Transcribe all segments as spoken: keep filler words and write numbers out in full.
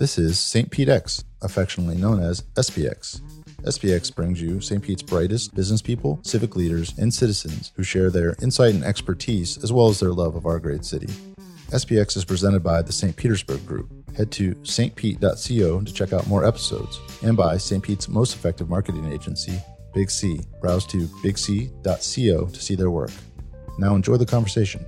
This is Saint Pete X, affectionately known as S P X. S P X brings you Saint Pete's brightest business people, civic leaders, and citizens who share their insight and expertise as well as their love of our great city. S P X is presented by the Saint Petersburg Group. Head to s t pete dot co to check out more episodes, and by Saint Pete's most effective marketing agency, Big C. Browse to big c dot co to see their work. Now enjoy the conversation.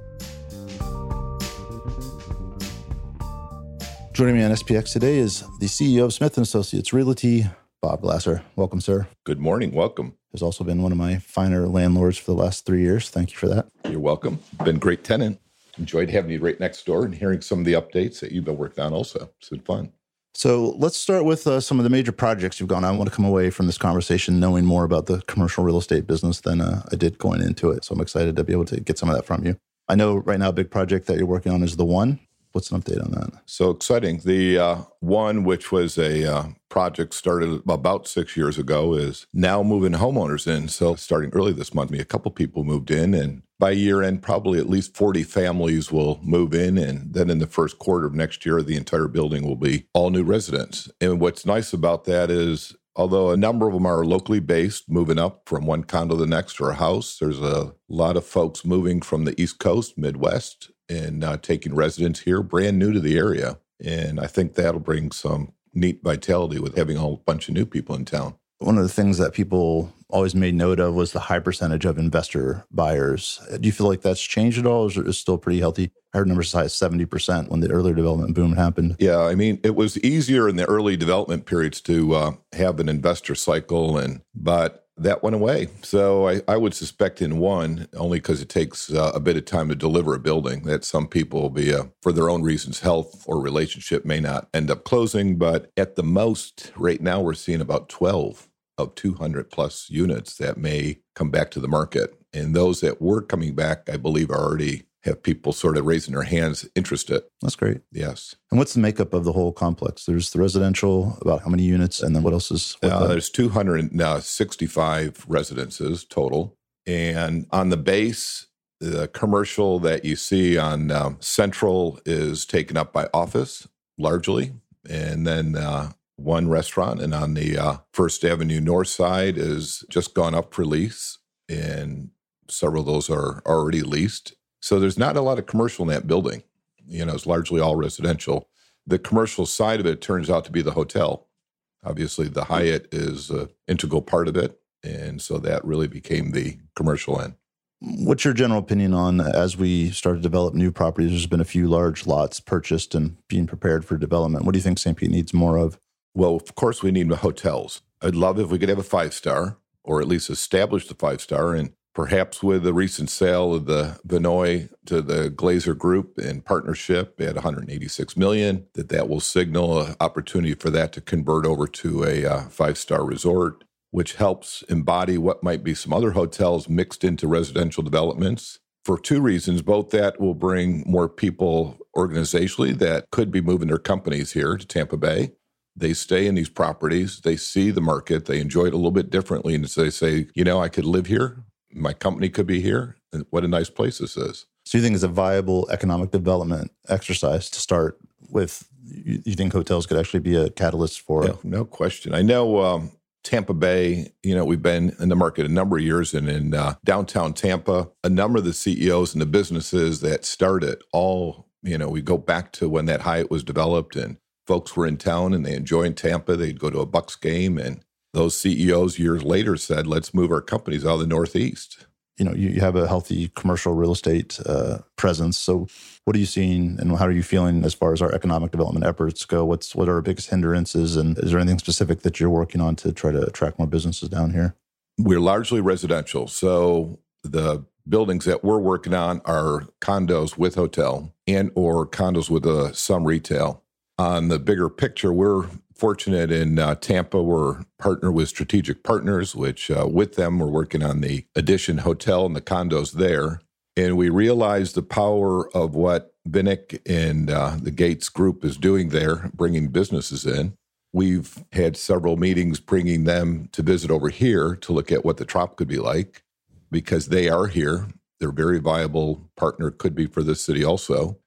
Joining me on S P X today is the C E O of Smith and Associates Realty, Bob Glasser. Welcome, sir. Good morning. Welcome. Has also been one of my finer landlords for the last three years. Thank you for that. You're welcome. Been a great tenant. Enjoyed having you right next door and hearing some of the updates that you've been working on also. It's been fun. So let's start with uh, some of the major projects you've gone on. I want to come away from this conversation knowing more about the commercial real estate business than uh, I did going into it. So I'm excited to be able to get some of that from you. I know right now a big project that you're working on is The One. What's an update on that? So exciting. The uh, One, which was a uh, project started about six years ago, is now moving homeowners in. So starting early this month, a couple people moved in, and by year end, probably at least forty families will move in. And then in the first quarter of next year, the entire building will be all new residents. And what's nice about that is, although a number of them are locally based, moving up from one condo to the next or a house, there's a lot of folks moving from the East Coast, Midwest, and uh, taking residence here, brand new to the area. And I think that'll bring some neat vitality with having a whole bunch of new people in town. One of the things that people always made note of was the high percentage of investor buyers. Do you feel like that's changed at all, or is it still pretty healthy? I heard numbers as high as seventy percent when the earlier development boom happened. Yeah, I mean, it was easier in the early development periods to uh, have an investor cycle, and but that went away. So I, I would suspect in One, only because it takes uh, a bit of time to deliver a building, that some people will be, uh, for their own reasons, health or relationship may not end up closing. But at the most, right now, we're seeing about twelve of two hundred plus units that may come back to the market. And those that were coming back, I believe, are already have people sort of raising their hands interested. That's great. Yes. And what's the makeup of the whole complex? There's the residential, about how many units, and then what else is? Uh, there's two hundred sixty-five residences total. And on the base, the commercial that you see on um, Central is taken up by office largely. And then uh, one restaurant. And on the uh, First Avenue North side is just gone up for lease. And several of those are already leased. So there's not a lot of commercial in that building. You know, it's largely all residential. The commercial side of it turns out to be the hotel. Obviously, the Hyatt is an integral part of it. And so that really became the commercial end. What's your general opinion on, as we start to develop new properties, there's been a few large lots purchased and being prepared for development. What do you think Saint Pete needs more of? Well, of course, we need hotels. I'd love if we could have a five-star, or at least establish the five-star. And perhaps with the recent sale of the Vinoy to the Glazer Group in partnership at one hundred eighty-six million dollars, that that will signal an opportunity for that to convert over to a uh, five-star resort, which helps embody what might be some other hotels mixed into residential developments. For two reasons, both that will bring more people organizationally that could be moving their companies here to Tampa Bay. They stay in these properties, they see the market, they enjoy it a little bit differently, and they say, you know, I could live here. My company could be here. And what a nice place this is. So you think it's a viable economic development exercise to start with? You, you think hotels could actually be a catalyst for it? Yeah, no question. I know um, Tampa Bay, you know, we've been in the market a number of years, and in uh, downtown Tampa, a number of the C E Os and the businesses that started all, you know, we go back to when that Hyatt was developed and folks were in town and they enjoyed Tampa. They'd go to a Bucks game, and those C E Os years later said, let's move our companies out of the Northeast. You know, you, you have a healthy commercial real estate uh, presence. So what are you seeing and how are you feeling as far as our economic development efforts go? What's What are our biggest hindrances? And is there anything specific that you're working on to try to attract more businesses down here? We're largely residential. So the buildings that we're working on are condos with hotel and or condos with uh, some retail. On the bigger picture, we're fortunate in uh, Tampa. We're partner with Strategic Partners, which uh, with them, we're working on the Addition Hotel and the condos there. And we realize the power of what Vinnick and uh, the Gates Group is doing there, bringing businesses in. We've had several meetings bringing them to visit over here to look at what the Trop could be like, because they are here. They're a very viable partner, could be for this city also,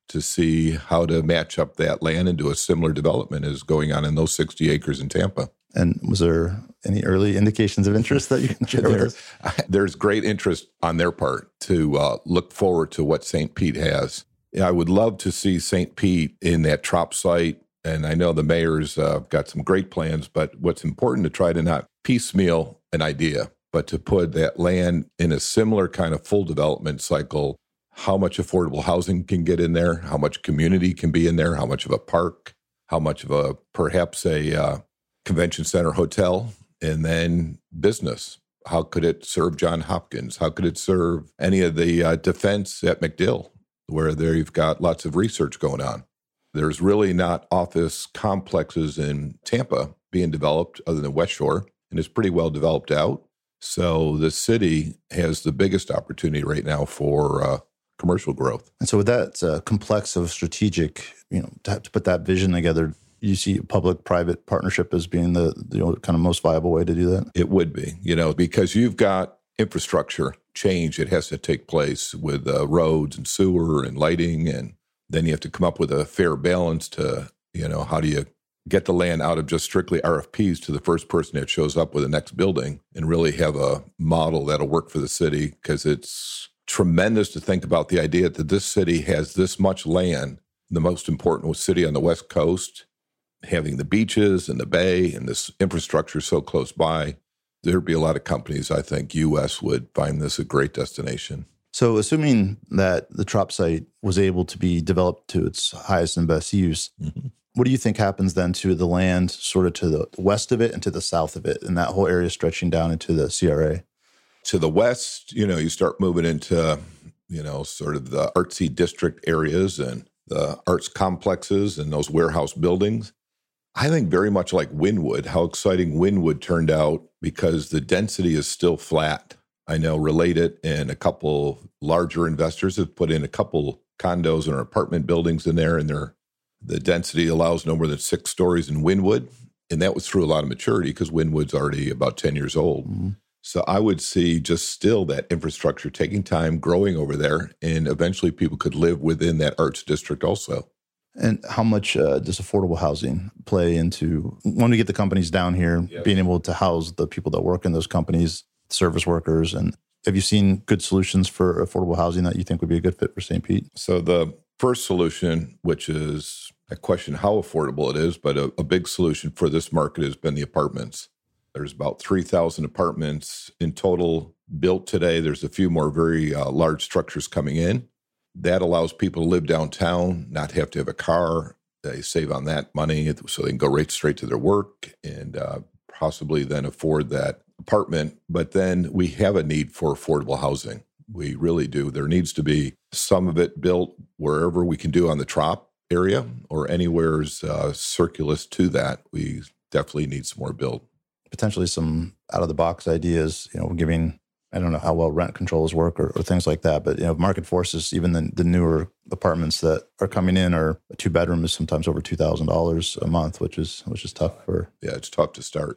to see how to match up that land into a similar development as going on in those sixty acres in Tampa. And was there any early indications of interest that you can share there, with us? There's great interest on their part to uh, look forward to what Saint Pete has. Yeah, I would love to see Saint Pete in that Trop site, and I know the mayor's uh, got some great plans, but what's important to try to not piecemeal an idea, but to put that land in a similar kind of full development cycle. How much affordable housing can get in there, how much community can be in there, how much of a park, how much of a perhaps a uh, convention center hotel, and then business. How could it serve Johns Hopkins? How could it serve any of the uh, defense at MacDill, where there you've got lots of research going on? There's really not office complexes in Tampa being developed other than West Shore, and it's pretty well developed out. So the city has the biggest opportunity right now for uh, commercial growth. And so with that uh, complex of strategic, you know, to, to put that vision together, you see public-private partnership as being the, the you know, kind of most viable way to do that? It would be, you know, because you've got infrastructure change that has to take place with uh, roads and sewer and lighting, and then you have to come up with a fair balance to, you know, how do you get the land out of just strictly R F Ps to the first person that shows up with the next building and really have a model that'll work for the city, because it's tremendous to think about the idea that this city has this much land, the most important city on the West Coast, having the beaches and the bay and this infrastructure so close by. There'd be a lot of companies, I think, U S would find this a great destination. So assuming that the Trop site was able to be developed to its highest and best use, mm-hmm. what do you think happens then to the land sort of to the west of it and to the south of it, and that whole area stretching down into the C R A? To the west, you know, you start moving into, you know, sort of the artsy district areas and the arts complexes and those warehouse buildings. I think very much like Wynwood, how exciting Wynwood turned out, because the density is still flat. I know Related and a couple larger investors have put in a couple condos and apartment buildings in there, and they're, the density allows no more than six stories in Wynwood. And that was through a lot of maturity, because Wynwood's already about ten years old. Mm-hmm. So I would see just still that infrastructure taking time, growing over there, and eventually people could live within that arts district also. And how much uh, does affordable housing play into, when we get the companies down here, yes. being able to house the people that work in those companies, service workers? And have you seen good solutions for affordable housing that you think would be a good fit for Saint Pete? So the first solution, which is, I question how affordable it is, but a, a big solution for this market has been the apartments. There's about three thousand apartments in total built today. There's a few more very uh, large structures coming in. That allows people to live downtown, not have to have a car. They save on that money so they can go right straight to their work and uh, possibly then afford that apartment. But then we have a need for affordable housing. We really do. There needs to be some of it built wherever we can do on the Trop area or anywhere's uh, circulus to that. We definitely need some more built. Potentially some out-of-the-box ideas, you know, giving, I don't know how well rent controls work or, or things like that, but, you know, market forces, even the, the newer apartments that are coming in are a two-bedroom is sometimes over two thousand dollars a month, which is which is tough for... Yeah, it's tough to start.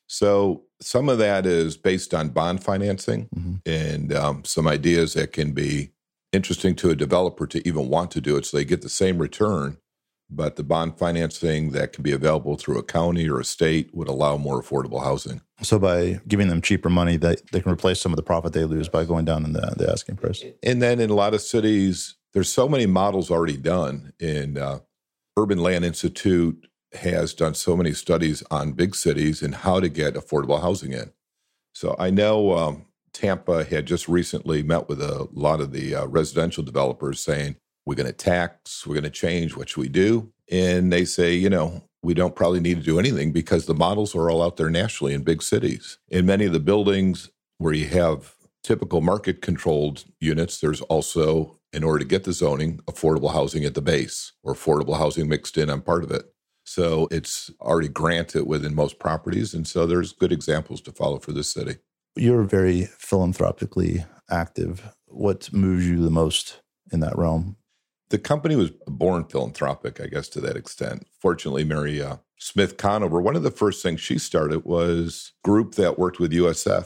So some of that is based on bond financing mm-hmm. and um, some ideas that can be interesting to a developer to even want to do it so they get the same return. But the bond financing that can be available through a county or a state would allow more affordable housing. So by giving them cheaper money, that they can replace some of the profit they lose by going down in the, the asking price. And then in a lot of cities, there's so many models already done. And uh, Urban Land Institute has done so many studies on big cities and how to get affordable housing in. So I know um, Tampa had just recently met with a lot of the uh, residential developers saying, we're going to tax, we're going to change, what should we do? And they say, you know, we don't probably need to do anything because the models are all out there nationally in big cities. In many of the buildings where you have typical market-controlled units, there's also, in order to get the zoning, affordable housing at the base or affordable housing mixed in on part of it. So it's already granted within most properties. And so there's good examples to follow for this city. You're very philanthropically active. What moves you the most in that realm? The company was born philanthropic, I guess, to that extent. Fortunately, Mary uh, Smith Conover, one of the first things she started was a group that worked with U S F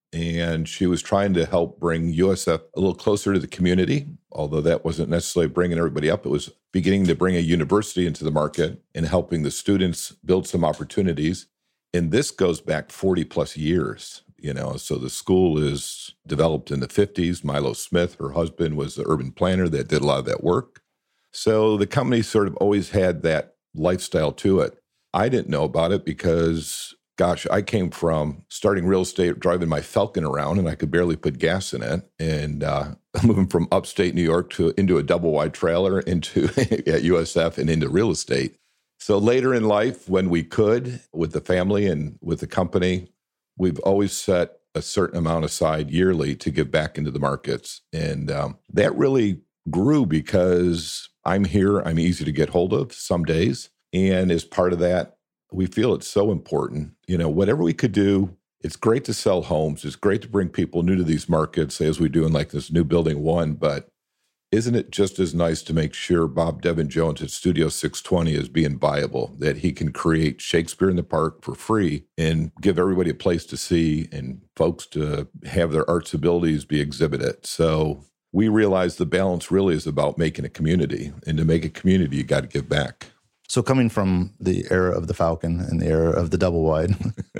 and she was trying to help bring U S F a little closer to the community, although that wasn't necessarily bringing everybody up. It was beginning to bring a university into the market and helping the students build some opportunities. And this goes back forty plus years, you know, so the school is developed in the fifties. Milo Smith, her husband, was the urban planner that did a lot of that work. So the company sort of always had that lifestyle to it. I didn't know about it because, gosh, I came from starting real estate, driving my Falcon around, and I could barely put gas in it. And uh, moving from upstate New York to into a double wide trailer into at U S F and into real estate. So later in life, when we could, with the family and with the company, we've always set a certain amount aside yearly to give back into the markets. And um, that really grew because I'm here, I'm easy to get hold of some days. And as part of that, we feel it's so important. You know, whatever we could do, it's great to sell homes. It's great to bring people new to these markets, as we do in like this new building one. But isn't it just as nice to make sure Bob Devin Jones at Studio six twenty is being viable, that he can create Shakespeare in the Park for free and give everybody a place to see and folks to have their arts abilities be exhibited? So we realize the balance really is about making a community. And to make a community, you got to give back. So coming from the era of the Falcon and the era of the double wide,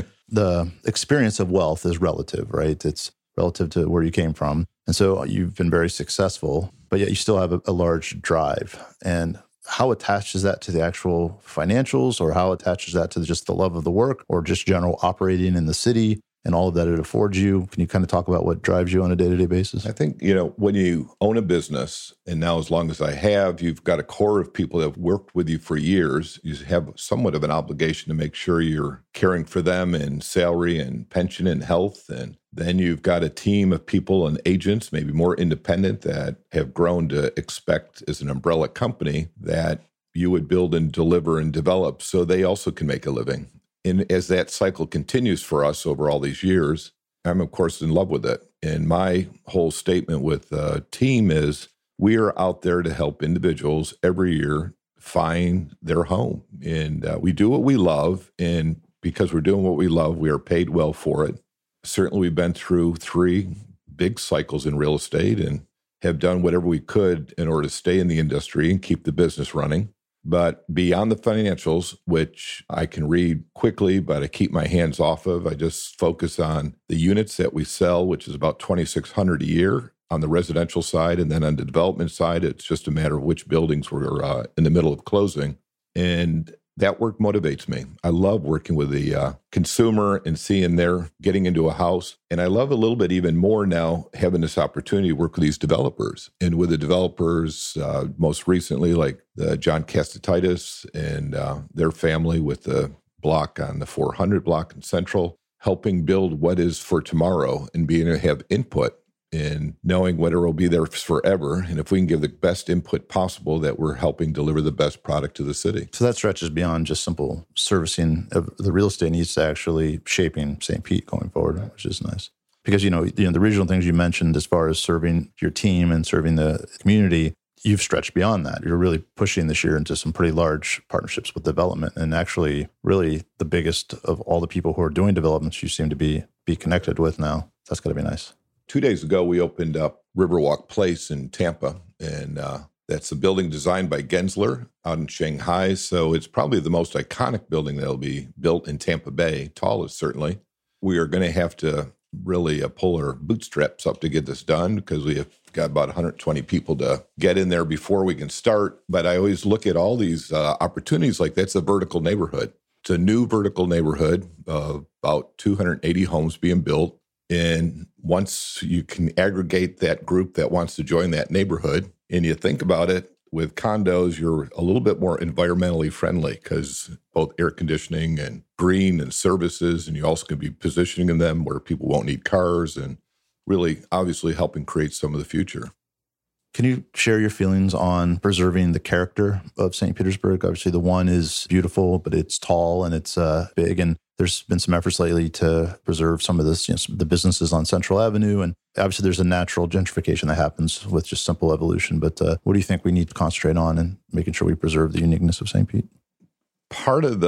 the experience of wealth is relative, right? It's relative to where you came from. And so you've been very successful, but yet you still have a, a large drive. And how attached is that to the actual financials, or how attached is that to just the love of the work, or just general operating in the city and all of that it affords you? Can you kind of talk about what drives you on a day-to-day basis? I think, you know, when you own a business, and now as long as I have, you've got a core of people that have worked with you for years. You have somewhat of an obligation to make sure you're caring for them in salary and pension and health. And then you've got a team of people and agents, maybe more independent, that have grown to expect as an umbrella company that you would build and deliver and develop so they also can make a living. And as that cycle continues for us over all these years, I'm, of course, in love with it. And my whole statement with the team is we are out there to help individuals every year find their home. And uh, we do what we love. And because we're doing what we love, we are paid well for it. Certainly, we've been through three big cycles in real estate and have done whatever we could in order to stay in the industry and keep the business running. But beyond the financials, which I can read quickly, but I keep my hands off of, I just focus on the units that we sell, which is about twenty-six hundred a year on the residential side. And then on the development side, it's just a matter of which buildings we're uh, in the middle of closing. And that work motivates me. I love working with the uh, consumer and seeing they're getting into a house. And I love a little bit even more now having this opportunity to work with these developers. And with the developers, uh, most recently, like the John Castatitis and uh, their family with the block on the four hundred block in Central, helping build what is for tomorrow and being able to have input in knowing whether it will be there forever. And if we can give the best input possible, that we're helping deliver the best product to the city. So that stretches beyond just simple servicing of the real estate needs to actually shaping Saint Pete going forward, which is nice. Because, you know, you know, the regional things you mentioned as far as serving your team and serving the community, you've stretched beyond that. You're really pushing this year into some pretty large partnerships with development, and actually really the biggest of all the people who are doing developments you seem to be be connected with now. That's got to be nice. Two days ago, we opened up Riverwalk Place in Tampa, and uh, that's a building designed by Gensler out in Shanghai. So it's probably the most iconic building that'll be built in Tampa Bay, tallest certainly. We are going to have to really uh, pull our bootstraps up to get this done because we have got about one hundred twenty people to get in there before we can start. But I always look at all these uh, opportunities like that's a vertical neighborhood. It's a new vertical neighborhood, uh, about two hundred eighty homes being built. And once you can aggregate that group that wants to join that neighborhood, and you think about it, with condos, you're a little bit more environmentally friendly because both air conditioning and green and services, and you also can be positioning them where people won't need cars and really obviously helping create some of the future. Can you share your feelings on preserving the character of Saint Petersburg? Obviously, the one is beautiful, but it's tall and it's uh, big. And there's been some efforts lately to preserve some of this, you know, the businesses on Central Avenue. And obviously, there's a natural gentrification that happens with just simple evolution. But uh, what do you think we need to concentrate on in making sure we preserve the uniqueness of Saint Pete? Part of the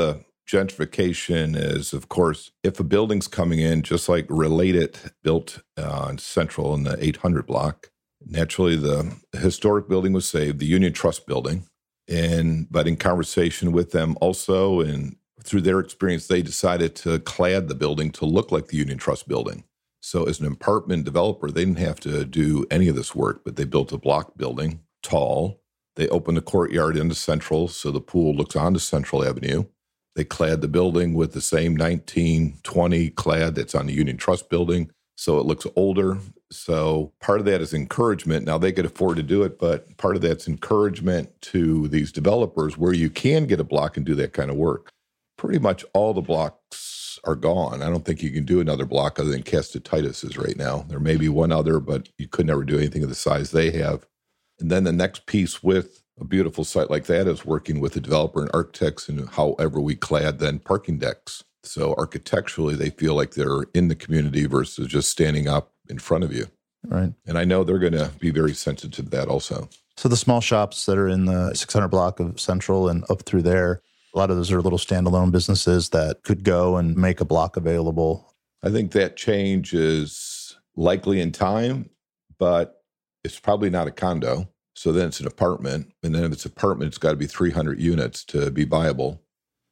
gentrification is, of course, if a building's coming in, just like Related built uh, on Central in the eight hundred block, naturally the historic building was saved, the Union Trust building. And but in conversation with them also, and through their experience, they decided to clad the building to look like the Union Trust building. So as an apartment developer, they didn't have to do any of this work, but they built a block building, tall. They opened the courtyard into Central, so the pool looks onto Central Avenue. They clad the building with the same nineteen twenty clad that's on the Union Trust building, so it looks older. So part of that is encouragement. Now, they could afford to do it, but part of that's encouragement to these developers where you can get a block and do that kind of work. Pretty much all the blocks are gone. I don't think you can do another block other than Casta Titus's right now. There may be one other, but you could never do anything of the size they have. And then the next piece with a beautiful site like that is working with the developer and architects and however we clad then parking decks. So architecturally, they feel like they're in the community versus just standing up in front of you. Right. And I know they're going to be very sensitive to that also. So the small shops that are in the six hundred block of Central and up through there, a lot of those are little standalone businesses that could go and make a block available. I think that change is likely in time, but it's probably not a condo. So then it's an apartment. And then if it's an apartment, it's got to be three hundred units to be viable.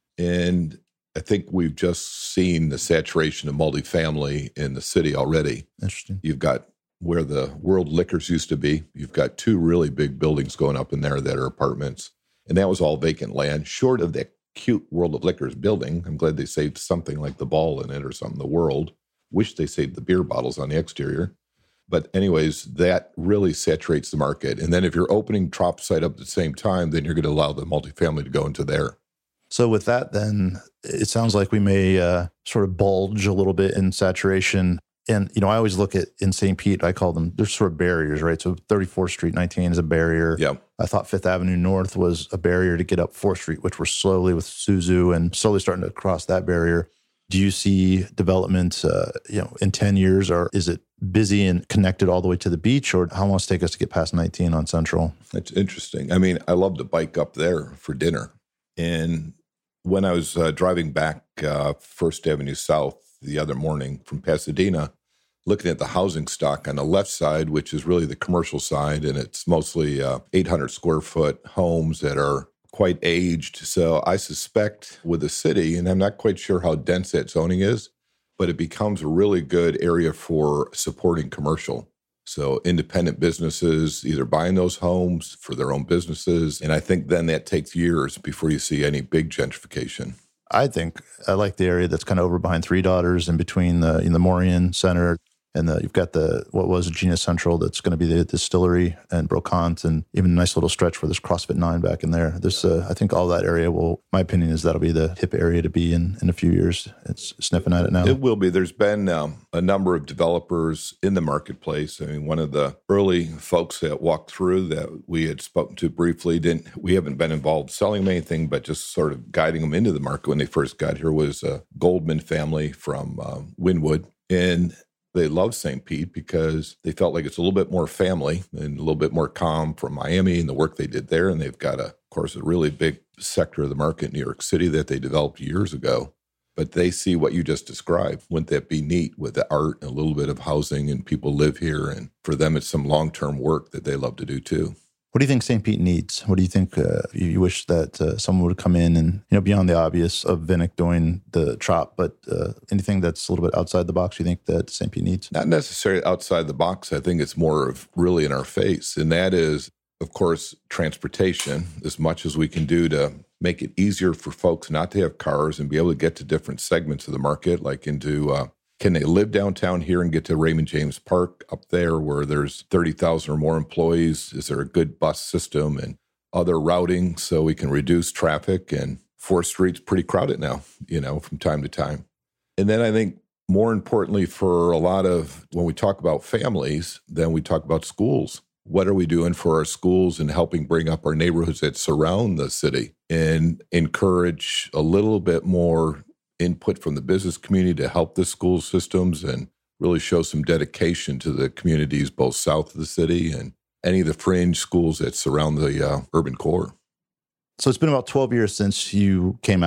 And I think we've just seen the saturation of multifamily in the city already. Interesting. You've got where the World Liquors used to be. You've got two really big buildings going up in there that are apartments. And that was all vacant land, short of that cute World of Liquors building. I'm glad they saved something like the ball in it or something, the World. Wish they saved the beer bottles on the exterior. But anyways, that really saturates the market. And then if you're opening Trop site up at the same time, then you're going to allow the multifamily to go into there. So with that, then it sounds like we may uh, sort of bulge a little bit in saturation. And, you know, I always look at in Saint Pete, I call them, there's sort of barriers, right? So thirty-fourth Street nineteen is a barrier. Yeah. I thought Fifth Avenue North was a barrier to get up fourth Street, which we're slowly with Suzu and slowly starting to cross that barrier. Do you see development, uh, you know, in ten years, or is it busy and connected all the way to the beach, or how long does it take us to get past nineteen on Central? That's interesting. I mean, I love to bike up there for dinner. And when I was uh, driving back uh, First Avenue South the other morning from Pasadena, looking at the housing stock on the left side, which is really the commercial side, and it's mostly uh, eight hundred square foot homes that are quite aged. So I suspect with the city, and I'm not quite sure how dense that zoning is, but it becomes a really good area for supporting commercial. So independent businesses either buying those homes for their own businesses. And I think then that takes years before you see any big gentrification. I think I like the area that's kind of over behind Three Daughters and between the in the Morian Center. And the, you've got the, what was Genius Central, that's going to be the distillery and Brocante, and even a nice little stretch where there's CrossFit nine back in there. There's, uh, I think all that area will, my opinion is that'll be the hip area to be in in a few years. It's sniffing at it now. It will be. There's been um, a number of developers in the marketplace. I mean, one of the early folks that walked through that we had spoken to briefly, didn't, we haven't been involved selling them anything, but just sort of guiding them into the market when they first got here, was a Goldman family from uh, Wynwood. And they love Saint Pete because they felt like it's a little bit more family and a little bit more calm from Miami and the work they did there. And they've got, a, of course, a really big sector of the market in New York City that they developed years ago. But they see what you just described. Wouldn't that be neat with the art and a little bit of housing, and people live here? And for them, it's some long-term work that they love to do too. What do you think Saint Pete needs? What do you think uh, you, you wish that uh, someone would come in and, you know, beyond the obvious of Vinnick doing the Trop, but uh, anything that's a little bit outside the box you think that Saint Pete needs? Not necessarily outside the box. I think it's more of really in our face. And that is, of course, transportation, as much as we can do to make it easier for folks not to have cars and be able to get to different segments of the market, like into uh, can they live downtown here and get to Raymond James Park up there where there's thirty thousand or more employees? Is there a good bus system and other routing so we can reduce traffic? And fourth Street's pretty crowded now, you know, from time to time. And then I think more importantly for a lot of, when we talk about families, then we talk about schools. What are we doing for our schools and helping bring up our neighborhoods that surround the city and encourage a little bit more input from the business community to help the school systems and really show some dedication to the communities both south of the city and any of the fringe schools that surround the uh, urban core. So it's been about twelve years since you came out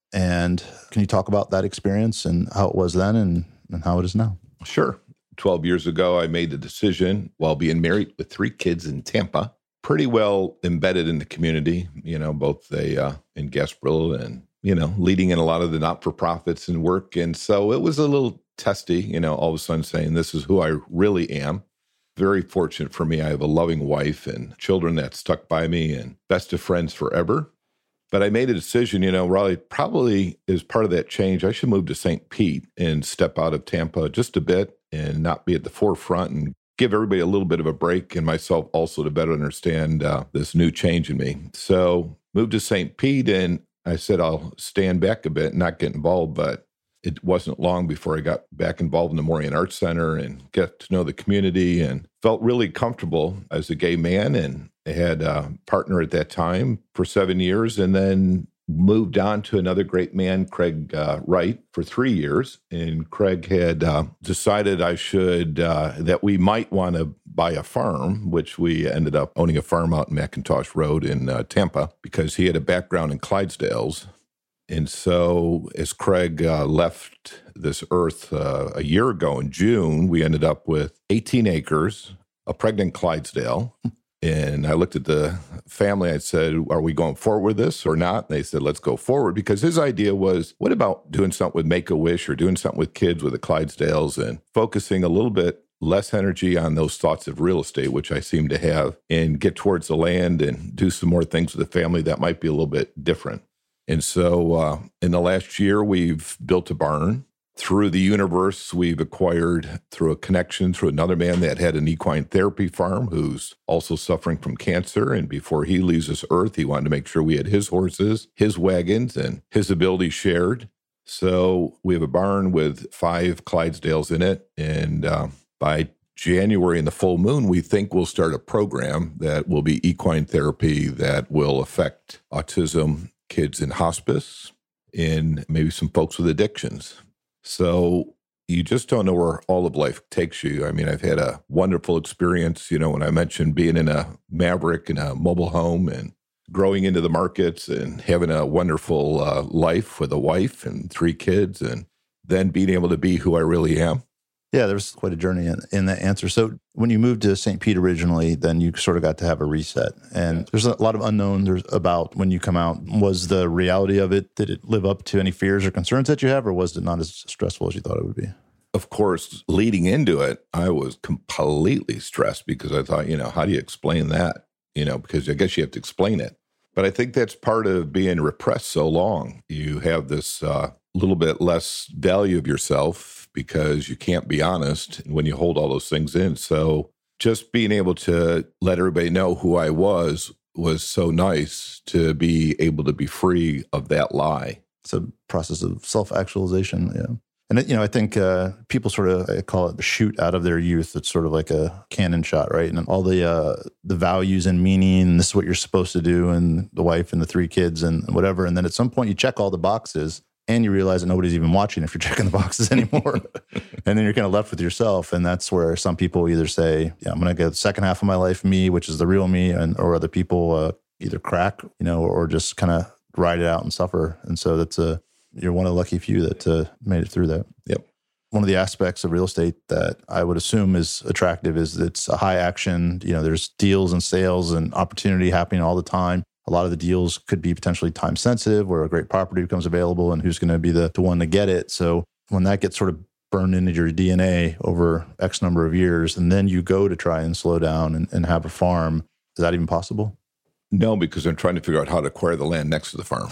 And can you talk about that experience and how it was then and, and how it is now? Sure. twelve years ago, I made the decision while being married with three kids in Tampa, pretty well embedded in the community, you know, both they, uh, in Gasparilla and, you know, leading in a lot of the not-for-profits and work. And so it was a little testy, you know, all of a sudden saying, this is who I really am. Very fortunate for me. I have a loving wife and children that stuck by me and best of friends forever. But I made a decision, you know, Raleigh, probably as part of that change, I should move to Saint Pete and step out of Tampa just a bit and not be at the forefront and give everybody a little bit of a break and myself also to better understand uh, this new change in me. So moved to Saint Pete and I said, I'll stand back a bit, not get involved, but it wasn't long before I got back involved in the Moraine Arts Center and get to know the community and felt really comfortable as a gay man. And I had a partner at that time for seven years and then moved on to another great man, Craig uh, Wright, for three years. And Craig had uh, decided I should, uh, that we might want to buy a farm, which we ended up owning a farm out in McIntosh Road in uh, Tampa because he had a background in Clydesdales. And so as Craig uh, left this earth uh, a year ago in June, we ended up with eighteen acres, a pregnant Clydesdale. And I looked at the family. I said, are we going forward with this or not? And they said, let's go forward. Because his idea was, what about doing something with Make-A-Wish or doing something with kids with the Clydesdales and focusing a little bit less energy on those thoughts of real estate, which I seem to have, and get towards the land and do some more things with the family that might be a little bit different. And so uh, in the last year, we've built a barn. Through the universe, we've acquired, through a connection, through another man that had an equine therapy farm who's also suffering from cancer. And before he leaves this earth, he wanted to make sure we had his horses, his wagons, and his abilities shared. So we have a barn with five Clydesdales in it. And uh, by January in the full moon, we think we'll start a program that will be equine therapy that will affect autism, kids in hospice, and maybe some folks with addictions. So you just don't know where all of life takes you. I mean, I've had a wonderful experience, you know, when I mentioned being in a Maverick and a mobile home and growing into the markets and having a wonderful uh, life with a wife and three kids and then being able to be who I really am. Yeah, there was quite a journey in, in that answer. So when you moved to Saint Pete originally, then you sort of got to have a reset. And there's a lot of unknowns about when you come out. Was the reality of it, did it live up to any fears or concerns that you have, or was it not as stressful as you thought it would be? Of course, leading into it, I was completely stressed because I thought, you know, how do you explain that? You know, because I guess you have to explain it. But I think that's part of being repressed so long. You have this uh, little bit less value of yourself because you can't be honest when you hold all those things in. So just being able to let everybody know who I was was so nice to be able to be free of that lie. It's a process of self-actualization, yeah. And, you know, I think uh, people sort of, I call it the shoot out of their youth. It's sort of like a cannon shot, right? And all the uh, the values and meaning, and this is what you're supposed to do, and the wife and the three kids and whatever. And then at some point you check all the boxes and you realize that nobody's even watching if you're checking the boxes anymore. And then you're kind of left with yourself. And that's where some people either say, yeah, I'm going to get the second half of my life me, which is the real me, and or other people uh, either crack, you know, or just kind of ride it out and suffer. And so that's a, you're one of the lucky few that uh, made it through that. Yep. One of the aspects of real estate that I would assume is attractive is it's a high action, you know, there's deals and sales and opportunity happening all the time. A lot of the deals could be potentially time sensitive where a great property becomes available and who's going to be the, the one to get it. So when that gets sort of burned into your D N A over X number of years, and then you go to try and slow down and, and have a farm, is that even possible? No, because I'm trying to figure out how to acquire the land next to the farm.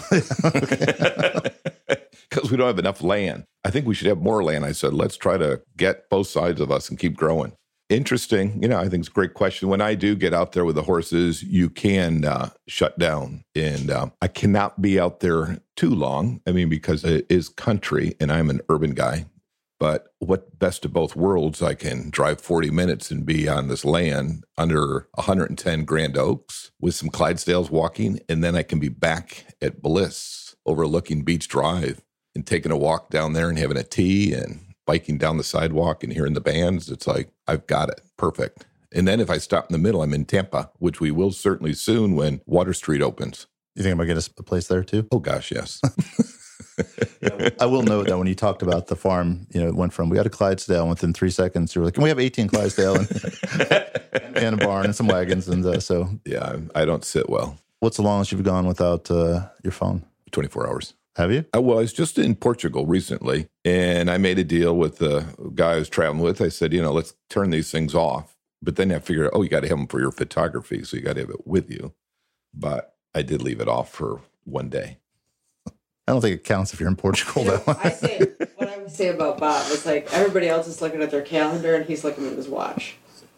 Because we don't have enough land. I think we should have more land. I said, let's try to get both sides of us and keep growing. Interesting. You know, I think it's a great question. When I do get out there with the horses, you can uh, shut down. And uh, I cannot be out there too long. I mean, because it is country and I'm an urban guy. But what best of both worlds, I can drive forty minutes and be on this land under one hundred ten Grand Oaks with some Clydesdales walking. And then I can be back at Bliss overlooking Beach Drive and taking a walk down there and having a tea and biking down the sidewalk and hearing the bands. It's like, I've got it. Perfect. And then if I stop in the middle, I'm in Tampa, which we will certainly soon when Water Street opens. You think I'm going to get a place there too? Oh, gosh, yes. I will note that when you talked about the farm, you know, it went from, we got a Clydesdale, and within three seconds, you were like, can we have eighteen Clydesdale and, and a barn and some wagons? And uh, so. Yeah, I don't sit well. What's the longest you've gone without uh, your phone? twenty-four hours. Have you? I was just in Portugal recently, and I made a deal with the guy I was traveling with. I said, you know, let's turn these things off. But then I figured, oh, you got to have them for your photography, so you got to have it with you. But I did leave it off for one day. I don't think it counts if you're in Portugal, You know, though. I say, what I would say about Bob is like everybody else is looking at their calendar and he's looking at his watch.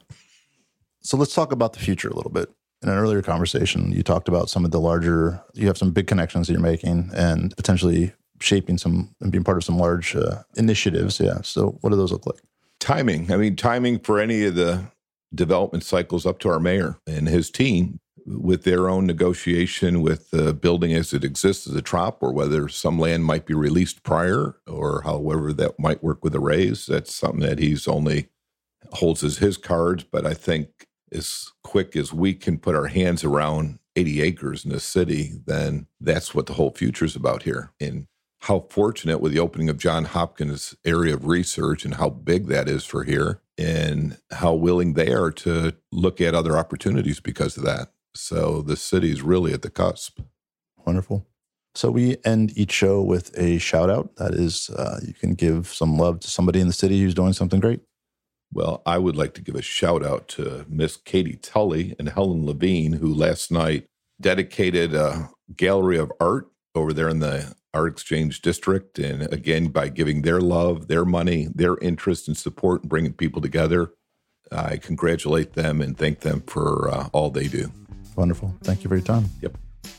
So let's talk about the future a little bit. In an earlier conversation, you talked about some of the larger, you have some big connections that you're making and potentially shaping some and being part of some large uh, initiatives. Yeah. So what do those look like? Timing. I mean, timing for any of the development cycles up to our mayor and his team with their own negotiation with the building as it exists as a trop, or whether some land might be released prior, or however that might work with a raise. That's something that he's only holds as his cards. But I think as quick as we can put our hands around eighty acres in the city, then that's what the whole future is about here. And how fortunate with the opening of Johns Hopkins area of research and how big that is for here, and how willing they are to look at other opportunities because of that. So the city is really at the cusp. Wonderful. So we end each show with a shout out. That is, uh, you can give some love to somebody in the city who's doing something great. Well, I would like to give a shout out to Miss Katie Tully and Helen Levine, who last night dedicated a gallery of art over there in the Art Exchange District. And again, by giving their love, their money, their interest and support and bringing people together, I congratulate them and thank them for uh, all they do. Wonderful. Thank you for your time. Yep.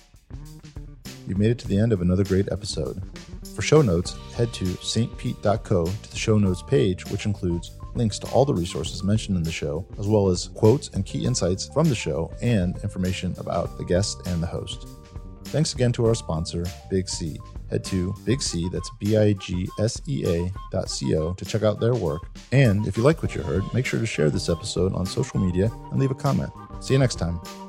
You made it to the end of another great episode. For show notes, head to s t pete dot co to the show notes page, which includes links to all the resources mentioned in the show, as well as quotes and key insights from the show and information about the guest and the host. Thanks again to our sponsor, Big C. Head to Big C, that's B I G S E A dot C O to check out their work. And if you like what you heard, make sure to share this episode on social media and leave a comment. See you next time.